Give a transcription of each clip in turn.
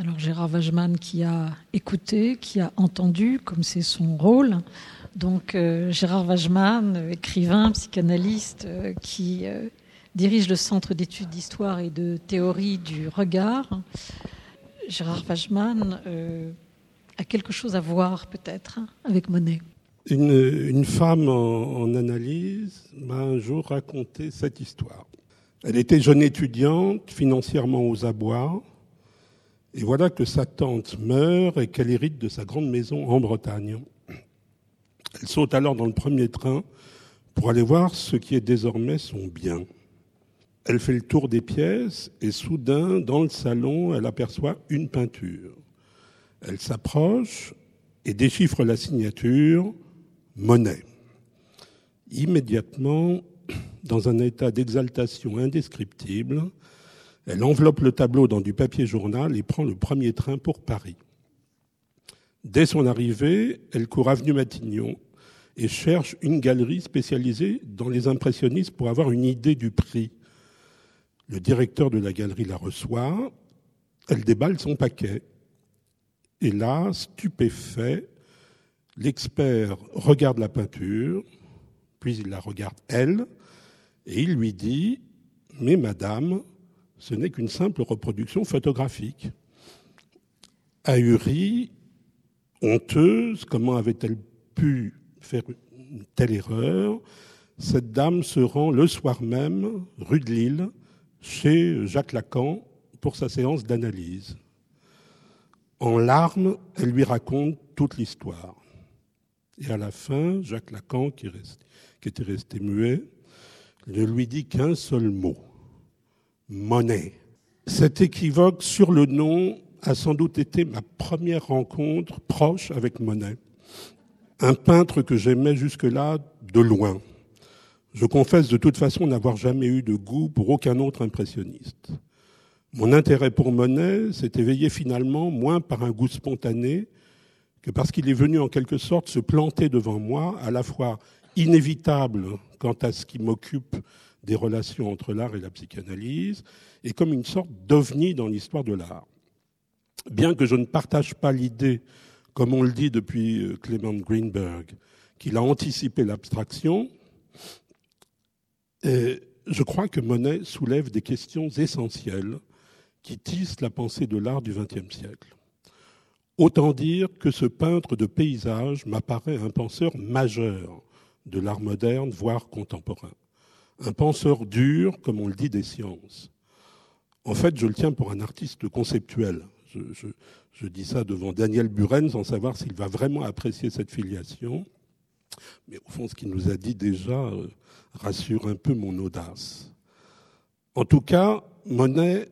Alors Gérard Wageman qui a écouté, qui a entendu, comme c'est son rôle. Donc Gérard Wageman, écrivain, psychanalyste, qui dirige le Centre d'études d'histoire et de théorie du regard. Gérard Wageman a quelque chose à voir peut-être avec Monet. Une femme en analyse m'a un jour raconté cette histoire. Elle était jeune étudiante, financièrement aux abois, et voilà que sa tante meurt et qu'elle hérite de sa grande maison en Bretagne. Elle saute alors dans le premier train pour aller voir ce qui est désormais son bien. Elle fait le tour des pièces et soudain, dans le salon, elle aperçoit une peinture. Elle s'approche et déchiffre la signature « Monet ». Immédiatement, dans un état d'exaltation indescriptible, elle enveloppe le tableau dans du papier journal et prend le premier train pour Paris. Dès son arrivée, elle court avenue Matignon et cherche une galerie spécialisée dans les impressionnistes pour avoir une idée du prix. Le directeur de la galerie la reçoit, elle déballe son paquet. Et là, stupéfait, l'expert regarde la peinture, puis il la regarde elle, et il lui dit « Mais madame, ce n'est qu'une simple reproduction photographique. » Ahurie, honteuse, comment avait-elle pu faire une telle erreur ? Cette dame se rend le soir même, rue de Lille, chez Jacques Lacan, pour sa séance d'analyse. En larmes, elle lui raconte toute l'histoire. Et à la fin, Jacques Lacan, qui était resté muet, ne lui dit qu'un seul mot. Monet. Cet équivoque sur le nom a sans doute été ma première rencontre proche avec Monet. Un peintre que j'aimais jusque-là de loin. Je confesse de toute façon n'avoir jamais eu de goût pour aucun autre impressionniste. Mon intérêt pour Monet s'est éveillé finalement moins par un goût spontané que parce qu'il est venu en quelque sorte se planter devant moi, à la fois inévitable quant à ce qui m'occupe des relations entre l'art et la psychanalyse, et comme une sorte d'ovni dans l'histoire de l'art. Bien que je ne partage pas l'idée, comme on le dit depuis Clement Greenberg, qu'il a anticipé l'abstraction, je crois que Monet soulève des questions essentielles qui tissent la pensée de l'art du XXe siècle. Autant dire que ce peintre de paysage m'apparaît un penseur majeur de l'art moderne, voire contemporain. Un penseur dur, comme on le dit, des sciences. En fait, je le tiens pour un artiste conceptuel. Je dis ça devant Daniel Buren sans savoir s'il va vraiment apprécier cette filiation. Mais au fond, ce qu'il nous a dit déjà rassure un peu mon audace. En tout cas, Monet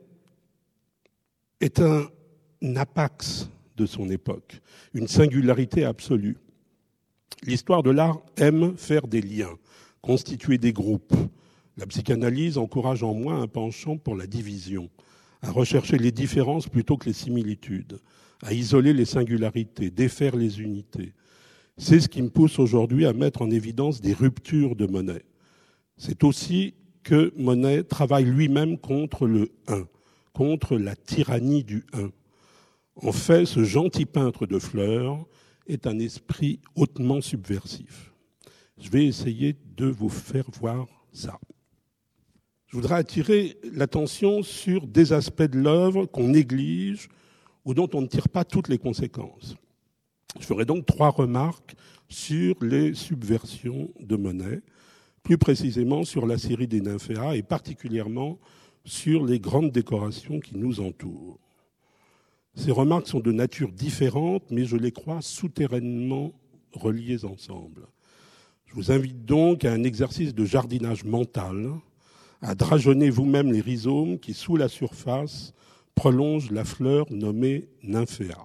est un apax de son époque, une singularité absolue. L'histoire de l'art aime faire des liens, constituer des groupes. La psychanalyse encourage en moi un penchant pour la division, à rechercher les différences plutôt que les similitudes, à isoler les singularités, défaire les unités. C'est ce qui me pousse aujourd'hui à mettre en évidence des ruptures de Monet. C'est aussi que Monet travaille lui-même contre le un, contre la tyrannie du un. En fait, ce gentil peintre de fleurs est un esprit hautement subversif. Je vais essayer de vous faire voir ça. Je voudrais attirer l'attention sur des aspects de l'œuvre qu'on néglige ou dont on ne tire pas toutes les conséquences. Je ferai donc 3 remarques sur les subversions de Monet, plus précisément sur la série des Nymphéas et particulièrement sur les grandes décorations qui nous entourent. Ces remarques sont de nature différente, mais je les crois souterrainement reliées ensemble. Je vous invite donc à un exercice de jardinage mental, à drageonner vous-même les rhizomes qui, sous la surface, prolongent la fleur nommée Nymphéa.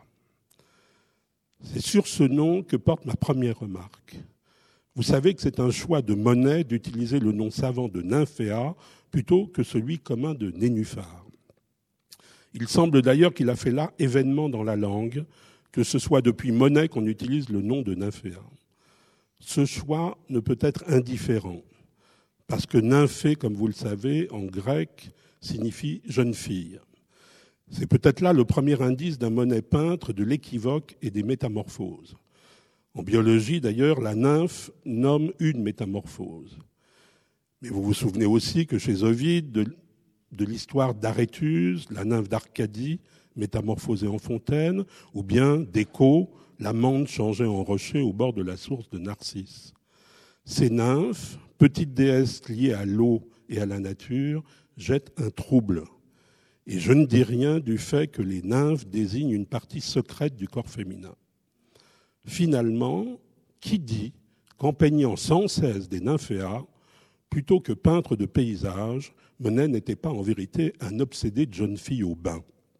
C'est sur ce nom que porte ma première remarque. Vous savez que c'est un choix de Monet d'utiliser le nom savant de Nymphéa plutôt que celui commun de Nénuphar. Il semble d'ailleurs qu'il a fait là événement dans la langue, que ce soit depuis Monet qu'on utilise le nom de Nymphéa. Ce choix ne peut être indifférent, parce que nymphée, comme vous le savez, en grec, signifie jeune fille. C'est peut-être là le premier indice d'un Monet peintre de l'équivoque et des métamorphoses. En biologie, d'ailleurs, la nymphe nomme une métamorphose. Mais vous vous souvenez aussi que chez Ovide, de l'histoire d'Aréthuse, la nymphe d'Arcadie, métamorphosée en fontaine, ou bien d'Écho, l'amande changée en rocher au bord de la source de Narcisse. Ces nymphes, petites déesses liées à l'eau et à la nature, jettent un trouble. Et je ne dis rien du fait que les nymphes désignent une partie secrète du corps féminin. Finalement, qui dit qu'en peignant sans cesse des nymphéas, plutôt que peintre de paysages, Monet n'était pas en vérité un obsédé de jeune fille au bain,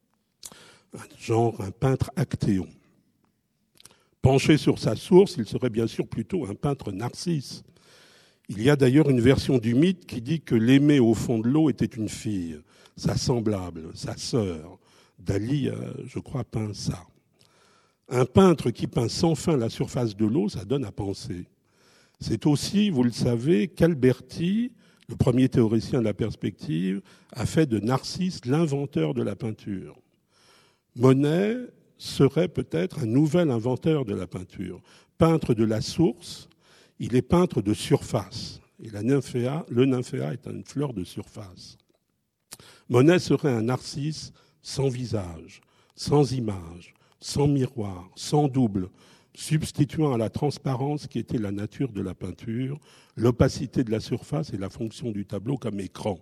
un peintre actéon. Penché sur sa source, il serait bien sûr plutôt un peintre narcisse. Il y a d'ailleurs une version du mythe qui dit que l'aimée au fond de l'eau était une fille, sa semblable, sa sœur. Dali, je crois, peint ça. Un peintre qui peint sans fin la surface de l'eau, ça donne à penser. C'est aussi, vous le savez, qu'Alberti, le premier théoricien de la perspective, a fait de Narcisse l'inventeur de la peinture. Monet serait peut-être un nouvel inventeur de la peinture. Peintre de la source, il est peintre de surface. Et le nymphéa est une fleur de surface. Monet serait un Narcisse sans visage, sans image, sans miroir, sans double, substituant à la transparence qui était la nature de la peinture, l'opacité de la surface et la fonction du tableau comme écran.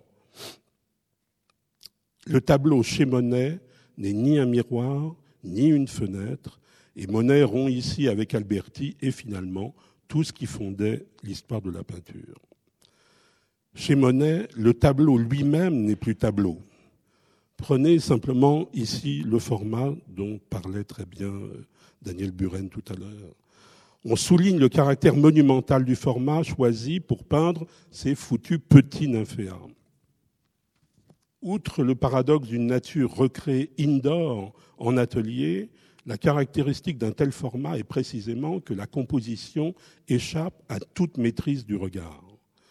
Le tableau chez Monet n'est ni un miroir, ni une fenêtre, et Monet rompt ici avec Alberti et finalement tout ce qui fondait l'histoire de la peinture. Chez Monet, le tableau lui-même n'est plus tableau. Prenez simplement ici le format dont parlait très bien Daniel Buren tout à l'heure. On souligne le caractère monumental du format choisi pour peindre ces foutus petits nymphéas. Outre le paradoxe d'une nature recréée indoor en atelier, la caractéristique d'un tel format est précisément que la composition échappe à toute maîtrise du regard.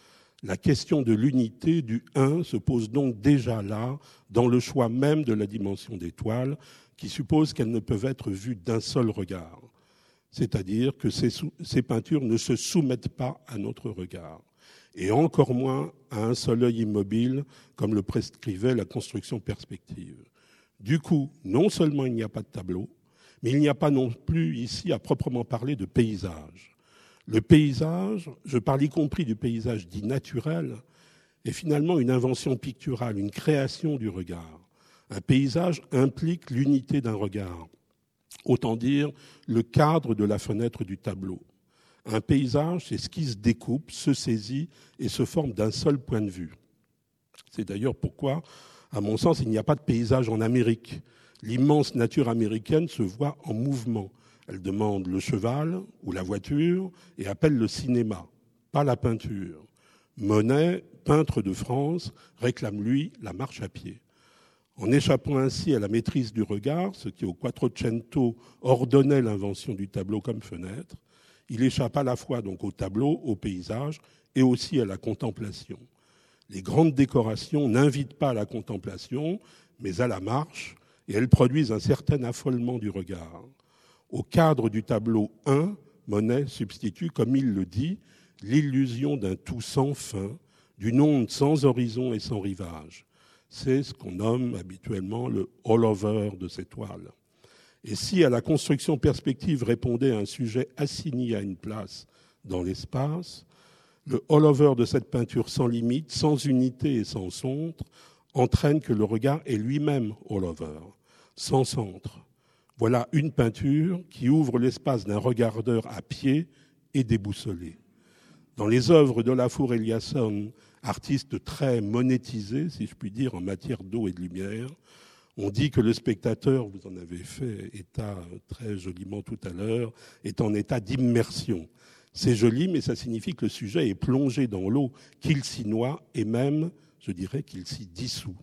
La question de l'unité, du un, se pose donc déjà là, dans le choix même de la dimension des toiles, qui suppose qu'elles ne peuvent être vues d'un seul regard. C'est-à-dire que ces peintures ne se soumettent pas à notre regard, et encore moins à un seul œil immobile, comme le prescrivait la construction perspective. Du coup, non seulement il n'y a pas de tableau, mais il n'y a pas non plus ici à proprement parler de paysage. Le paysage, je parle y compris du paysage dit naturel, est finalement une invention picturale, une création du regard. Un paysage implique l'unité d'un regard, autant dire le cadre de la fenêtre du tableau. Un paysage, c'est ce qui se découpe, se saisit et se forme d'un seul point de vue. C'est d'ailleurs pourquoi, à mon sens, il n'y a pas de paysage en Amérique. L'immense nature américaine se voit en mouvement. Elle demande le cheval ou la voiture et appelle le cinéma, pas la peinture. Monet, peintre de France, réclame, lui, la marche à pied. En échappant ainsi à la maîtrise du regard, ce qui au Quattrocento ordonnait l'invention du tableau comme fenêtre, il échappe à la fois donc au tableau, au paysage et aussi à la contemplation. Les grandes décorations n'invitent pas à la contemplation, mais à la marche, et elles produisent un certain affolement du regard. Au cadre du tableau 1, Monet substitue, comme il le dit, l'illusion d'un tout sans fin, d'une onde sans horizon et sans rivage. C'est ce qu'on nomme habituellement le all-over de ces toiles. Et si à la construction perspective répondait un sujet assigné à une place dans l'espace, le all-over de cette peinture sans limite, sans unité et sans centre, entraîne que le regard est lui-même all-over, sans centre. Voilà une peinture qui ouvre l'espace d'un regardeur à pied et déboussolé. Dans les œuvres d'Olafur Eliasson, artiste très monétisé, si je puis dire, en matière d'eau et de lumière, on dit que le spectateur, vous en avez fait état très joliment tout à l'heure, est en état d'immersion. C'est joli, mais ça signifie que le sujet est plongé dans l'eau, qu'il s'y noie et même, je dirais, qu'il s'y dissout.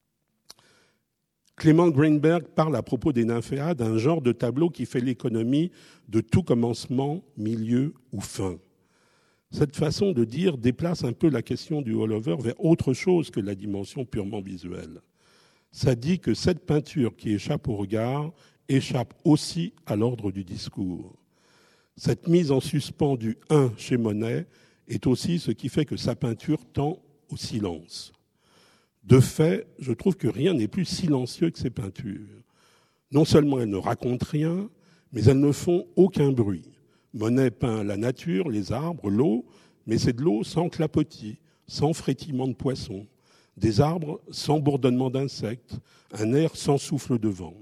Clément Greenberg parle à propos des nymphéas d'un genre de tableau qui fait l'économie de tout commencement, milieu ou fin. Cette façon de dire déplace un peu la question du all-over vers autre chose que la dimension purement visuelle. Ça dit que cette peinture qui échappe au regard échappe aussi à l'ordre du discours. Cette mise en suspens du « un » chez Monet est aussi ce qui fait que sa peinture tend au silence. De fait, je trouve que rien n'est plus silencieux que ces peintures. Non seulement elles ne racontent rien, mais elles ne font aucun bruit. Monet peint la nature, les arbres, l'eau, mais c'est de l'eau sans clapotis, sans frétillement de poissons, des arbres sans bourdonnement d'insectes, un air sans souffle de vent.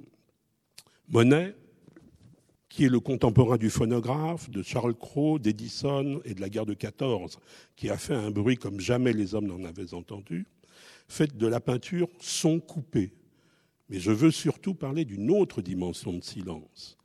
Monet, qui est le contemporain du phonographe, de Charles Cros, d'Edison et de la guerre de 14, qui a fait un bruit comme jamais les hommes n'en avaient entendu, fait de la peinture son coupé. Mais je veux surtout parler d'une autre dimension de silence,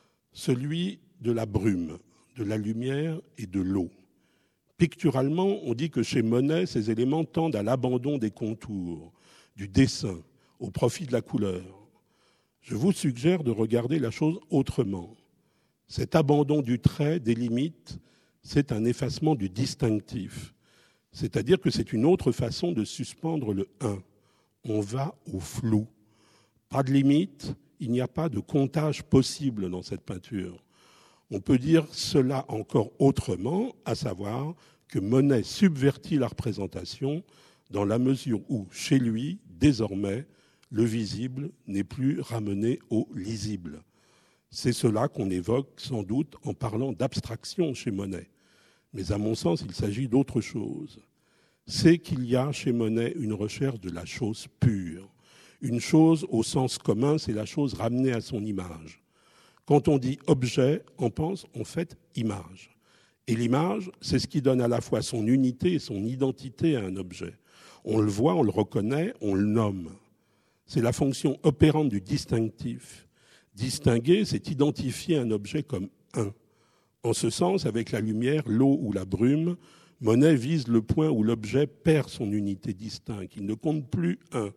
celui de la brume, de la lumière et de l'eau. Picturalement, on dit que chez Monet, ces éléments tendent à l'abandon des contours, du dessin, au profit de la couleur. Je vous suggère de regarder la chose autrement. Cet abandon du trait, des limites, c'est un effacement du distinctif. C'est-à-dire que c'est une autre façon de suspendre le « un ». On va au flou. Pas de limite, il n'y a pas de comptage possible dans cette peinture. On peut dire cela encore autrement, à savoir que Monet subvertit la représentation dans la mesure où, chez lui, désormais, le visible n'est plus ramené au lisible. C'est cela qu'on évoque sans doute en parlant d'abstraction chez Monet. Mais à mon sens, il s'agit d'autre chose. C'est qu'il y a chez Monet une recherche de la chose pure. Une chose au sens commun, c'est la chose ramenée à son image. Quand on dit objet, on pense en fait image. Et l'image, c'est ce qui donne à la fois son unité et son identité à un objet. On le voit, on le reconnaît, on le nomme. C'est la fonction opérante du distinctif. Distinguer, c'est identifier un objet comme un. En ce sens, avec la lumière, l'eau ou la brume, Monet vise le point où l'objet perd son unité distincte. Il ne compte plus un.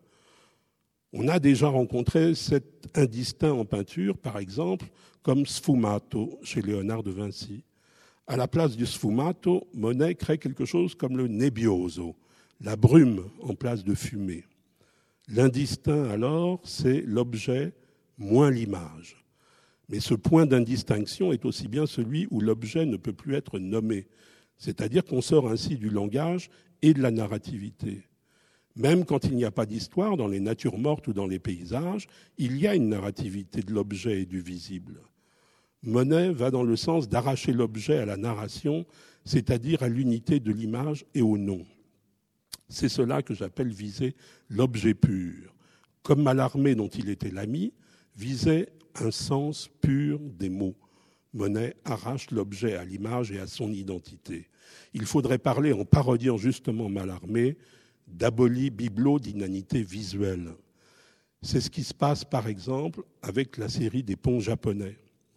On a déjà rencontré cet indistinct en peinture, par exemple, comme sfumato chez Léonard de Vinci. À la place du sfumato, Monet crée quelque chose comme le nebbioso, la brume en place de fumée. L'indistinct, alors, c'est l'objet moins l'image. Mais ce point d'indistinction est aussi bien celui où l'objet ne peut plus être nommé, c'est-à-dire qu'on sort ainsi du langage et de la narrativité. Même quand il n'y a pas d'histoire, dans les natures mortes ou dans les paysages, il y a une narrativité de l'objet et du visible. Monet va dans le sens d'arracher l'objet à la narration, c'est-à-dire à l'unité de l'image et au nom. C'est cela que j'appelle viser l'objet pur. Comme Mallarmé, dont il était l'ami, visait un sens pur des mots. Monet arrache l'objet à l'image et à son identité. Il faudrait parler, en parodiant justement Mallarmé, d'abolie biblo d'inanité visuelle. C'est ce qui se passe, par exemple, avec la série des ponts japonais.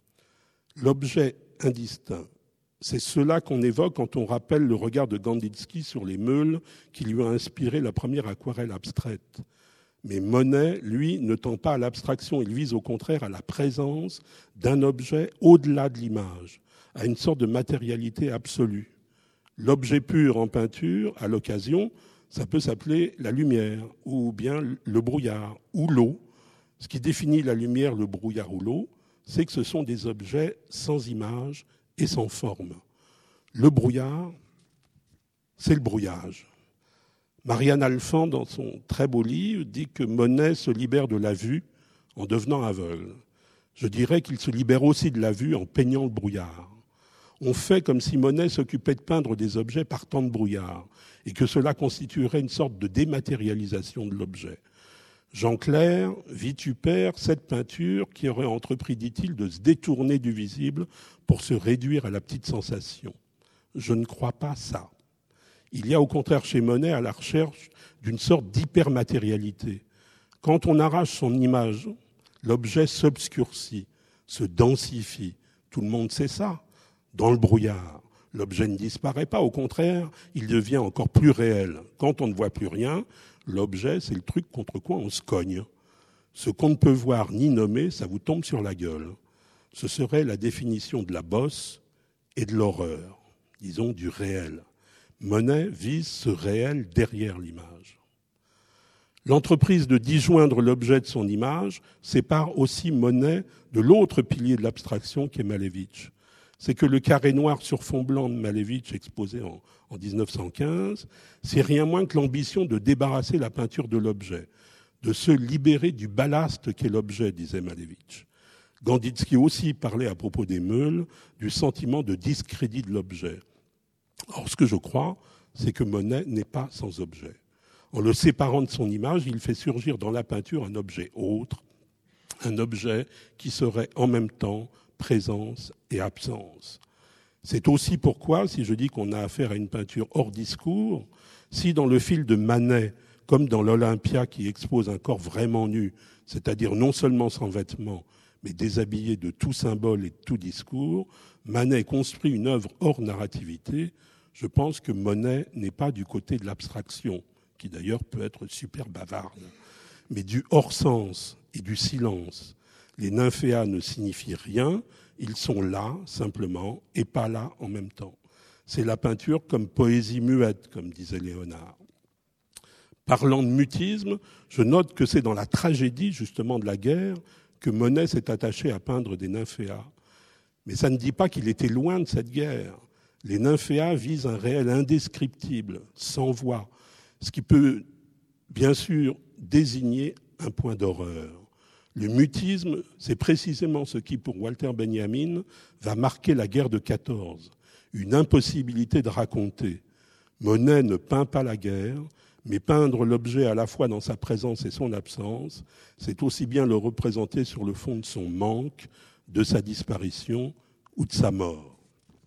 L'objet indistinct, c'est cela qu'on évoque quand on rappelle le regard de Kandinsky sur les meules qui lui a inspiré la première aquarelle abstraite. Mais Monet, lui, ne tend pas à l'abstraction, il vise au contraire à la présence d'un objet au-delà de l'image, à une sorte de matérialité absolue. L'objet pur en peinture, à l'occasion, ça peut s'appeler la lumière, ou bien le brouillard, ou l'eau. Ce qui définit la lumière, le brouillard ou l'eau, c'est que ce sont des objets sans image et sans forme. Le brouillard, c'est le brouillage. Marianne Alphand, dans son très beau livre, dit que Monet se libère de la vue en devenant aveugle. Je dirais qu'il se libère aussi de la vue en peignant le brouillard. On fait comme si Monet s'occupait de peindre des objets par temps de brouillard et que cela constituerait une sorte de dématérialisation de l'objet. Jean Clair vitupère cette peinture qui aurait entrepris, dit-il, de se détourner du visible pour se réduire à la petite sensation. Je ne crois pas ça. Il y a au contraire chez Monet à la recherche d'une sorte d'hypermatérialité. Quand on arrache son image, l'objet s'obscurcit, se densifie. Tout le monde sait ça. Dans le brouillard, l'objet ne disparaît pas. Au contraire, il devient encore plus réel. Quand on ne voit plus rien, l'objet, c'est le truc contre quoi on se cogne. Ce qu'on ne peut voir ni nommer, ça vous tombe sur la gueule. Ce serait la définition de la bosse et de l'horreur, disons du réel. Monet vise ce réel derrière l'image. L'entreprise de disjoindre l'objet de son image sépare aussi Monet de l'autre pilier de l'abstraction qui est Malevich. C'est que le carré noir sur fond blanc de Malevich, exposé en 1915, c'est rien moins que l'ambition de débarrasser la peinture de l'objet, de se libérer du ballast qu'est l'objet, disait Malevich. Ganditsky aussi parlait à propos des meules du sentiment de discrédit de l'objet. Or, ce que je crois, c'est que Monet n'est pas sans objet. En le séparant de son image, il fait surgir dans la peinture un objet autre, un objet qui serait en même temps présence et absence. C'est aussi pourquoi, si je dis qu'on a affaire à une peinture hors discours, si dans le fil de Manet, comme dans l'Olympia qui expose un corps vraiment nu, c'est-à-dire non seulement sans vêtements, mais déshabillé de tout symbole et de tout discours, Manet construit une œuvre hors narrativité, je pense que Monet n'est pas du côté de l'abstraction, qui d'ailleurs peut être super bavarde, mais du hors-sens et du silence. Les nymphéas ne signifient rien, ils sont là simplement et pas là en même temps. C'est la peinture comme poésie muette, comme disait Léonard. Parlant de mutisme, je note que c'est dans la tragédie justement de la guerre que Monet s'est attaché à peindre des nymphéas. Mais ça ne dit pas qu'il était loin de cette guerre. Les nymphéas visent un réel indescriptible, sans voix, ce qui peut bien sûr désigner un point d'horreur. Le mutisme, c'est précisément ce qui, pour Walter Benjamin, va marquer la guerre de 14, une impossibilité de raconter. Monet ne peint pas la guerre, mais peindre l'objet à la fois dans sa présence et son absence, c'est aussi bien le représenter sur le fond de son manque, de sa disparition ou de sa mort.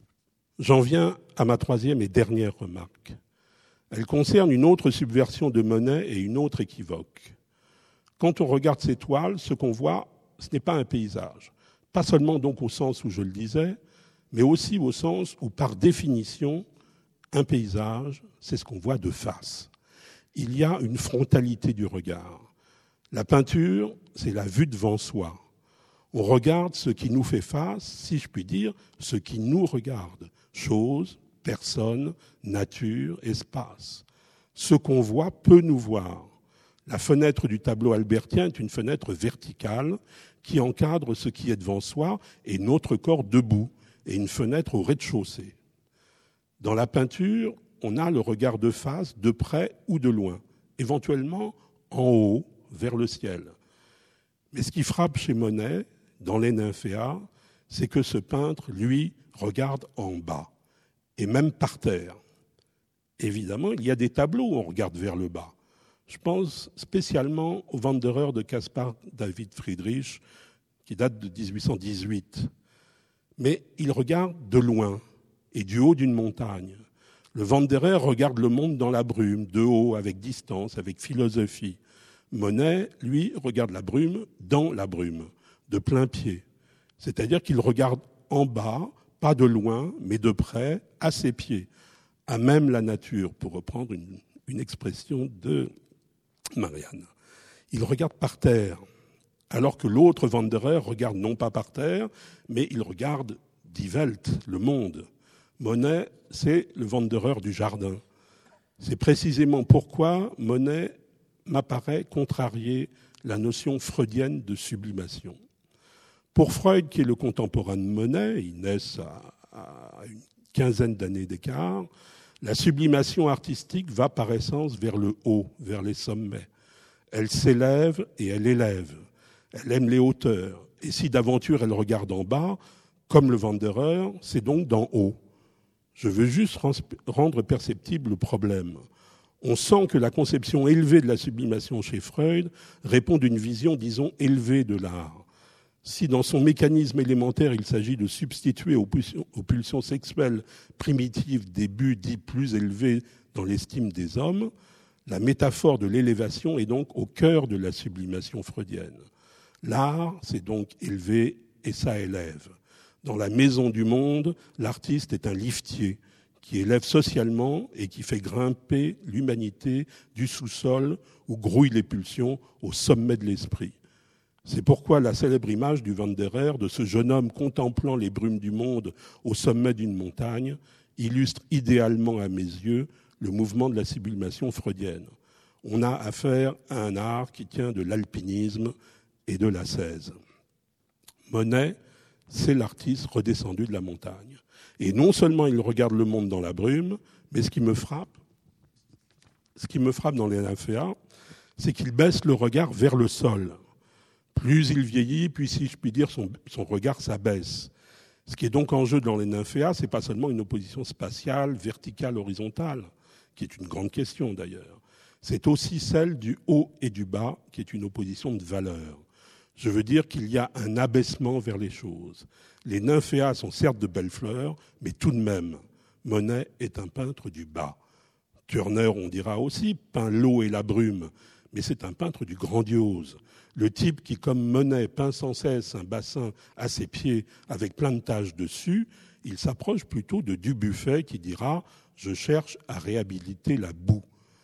J'en viens à ma troisième et dernière remarque. Elle concerne une autre subversion de Monet et une autre équivoque. Quand on regarde ces toiles, ce qu'on voit, ce n'est pas un paysage. Pas seulement donc au sens où je le disais, mais aussi au sens où, par définition, un paysage, c'est ce qu'on voit de face. Il y a une frontalité du regard. La peinture, c'est la vue devant soi. On regarde ce qui nous fait face, si je puis dire, ce qui nous regarde. Choses, personnes, nature, espace. Ce qu'on voit peut nous voir. La fenêtre du tableau albertien est une fenêtre verticale qui encadre ce qui est devant soi et notre corps debout, et une fenêtre au rez-de-chaussée. Dans la peinture, on a le regard de face, de près ou de loin, éventuellement en haut, vers le ciel. Mais ce qui frappe chez Monet, dans les nymphéas, c'est que ce peintre, lui, regarde en bas, et même par terre. Évidemment, il y a des tableaux où on regarde vers le bas. Je pense spécialement au Wanderer de Caspar David Friedrich, qui date de 1818. Mais il regarde de loin et du haut d'une montagne. Le Wanderer regarde le monde dans la brume, de haut, avec distance, avec philosophie. Monet, lui, regarde la brume dans la brume, de plein pied. C'est-à-dire qu'il regarde en bas, pas de loin, mais de près, à ses pieds, à même la nature, pour reprendre une expression de Marianne. Il regarde par terre, alors que l'autre Wanderer regarde non pas par terre, mais il regarde die Welt, le monde. Monet, c'est le Wanderer du jardin. C'est précisément pourquoi Monet m'apparaît contrarier la notion freudienne de sublimation. Pour Freud, qui est le contemporain de Monet, ils naissent à une quinzaine d'années d'écart, la sublimation artistique va par essence vers le haut, vers les sommets. Elle s'élève et elle élève. Elle aime les hauteurs. Et si d'aventure elle regarde en bas, comme le Wanderer, c'est donc d'en haut. Je veux juste rendre perceptible le problème. On sent que la conception élevée de la sublimation chez Freud répond d'une vision, disons, élevée de l'art. Si dans son mécanisme élémentaire, il s'agit de substituer aux pulsions sexuelles primitives des buts dits plus élevés dans l'estime des hommes, la métaphore de l'élévation est donc au cœur de la sublimation freudienne. L'art, c'est donc élevé et ça élève. Dans la maison du monde, l'artiste est un liftier qui élève socialement et qui fait grimper l'humanité du sous-sol où grouillent les pulsions au sommet de l'esprit. C'est pourquoi la célèbre image du Wanderer, de ce jeune homme contemplant les brumes du monde au sommet d'une montagne, illustre idéalement à mes yeux le mouvement de la sublimation freudienne. on a affaire à un art qui tient de l'alpinisme et de l'ascèse. Monet, c'est l'artiste redescendu de la montagne. Et non seulement il regarde le monde dans la brume, mais ce qui me frappe dans les nymphéas, c'est qu'il baisse le regard vers le sol. Plus il vieillit, plus, si je puis dire, son regard s'abaisse. Ce qui est donc en jeu dans les nymphéas, ce n'est pas seulement une opposition spatiale, verticale, horizontale, qui est une grande question d'ailleurs. C'est aussi celle du haut et du bas, qui est une opposition de valeurs. Je veux dire qu'il y a un abaissement vers les choses. Les nymphéas sont certes de belles fleurs, mais tout de même, Monet est un peintre du bas. Turner, on dira aussi, peint l'eau et la brume, mais c'est un peintre du grandiose. Le type qui, comme Monet, peint sans cesse un bassin à ses pieds avec plein de taches dessus, il s'approche plutôt de Dubuffet qui dira « Je cherche à réhabiliter la boue ».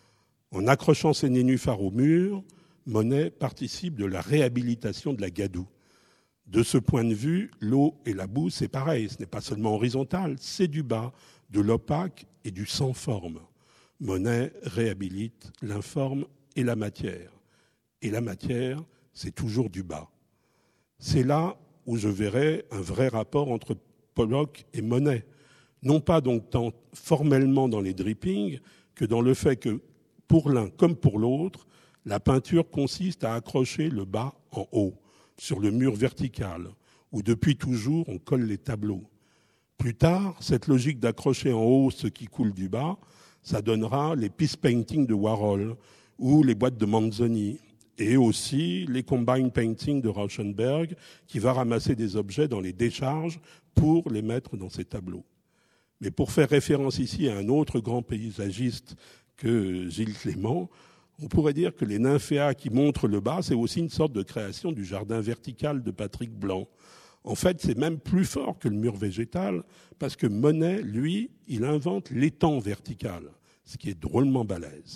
En accrochant ses nénuphars au mur, Monet participe de la réhabilitation de la gadoue. De ce point de vue, l'eau et la boue, c'est pareil. Ce n'est pas seulement horizontal, c'est du bas, de l'opaque et du sans forme. Monet réhabilite l'informe et la matière. Et la matière, c'est toujours du bas. C'est là où je verrai un vrai rapport entre Pollock et Monet. Non pas donc tant formellement dans les drippings que dans le fait que, pour l'un comme pour l'autre, la peinture consiste à accrocher le bas en haut, sur le mur vertical, où depuis toujours on colle les tableaux. Plus tard, cette logique d'accrocher en haut ce qui coule du bas, ça donnera les peace paintings de Warhol ou les boîtes de Manzoni, et aussi les combine paintings de Rauschenberg, qui va ramasser des objets dans les décharges pour les mettre dans ses tableaux. Mais pour faire référence ici à un autre grand paysagiste que Gilles Clément, on pourrait dire que les nymphéas qui montrent le bas, c'est aussi une sorte de création du jardin vertical de Patrick Blanc. En fait, c'est même plus fort que le mur végétal, parce que Monet, lui, il invente l'étang vertical, ce qui est drôlement balèze.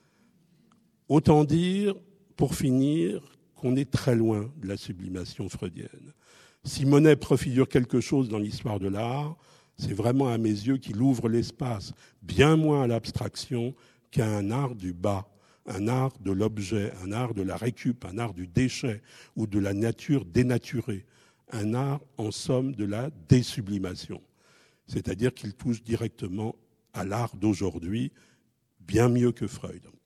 Autant dire, pour finir, qu'on est très loin de la sublimation freudienne. Si Monet préfigure quelque chose dans l'histoire de l'art, c'est vraiment à mes yeux qu'il ouvre l'espace, bien moins à l'abstraction qu'à un art du bas, un art de l'objet, un art de la récup, un art du déchet ou de la nature dénaturée, un art en somme de la désublimation. C'est-à-dire qu'il touche directement à l'art d'aujourd'hui, bien mieux que Freud.